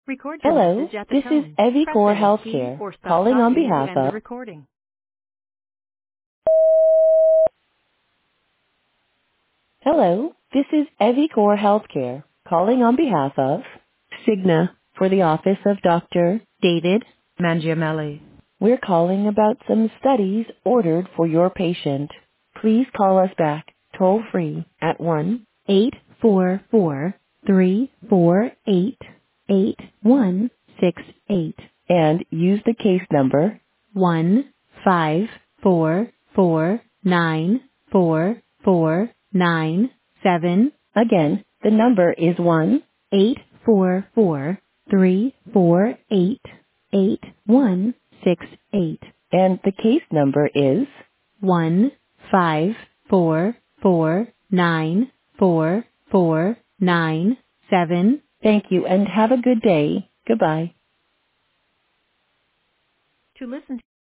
Record your Hello, message at the this is tone. Press Evicor any key Healthcare, or stop calling on talking to behalf end the of... recording. Hello, this is Evicor Healthcare, calling on behalf of Cigna for the office of Dr. David Mangiamelli. We're calling about some studies ordered for your patient. Please call us back toll free at 1-844-348-8168 and use the case number 154494497. Again, the number is 1-844-348-8168 and the case number is 154494497. Thank you and have a good day. Goodbye. To listen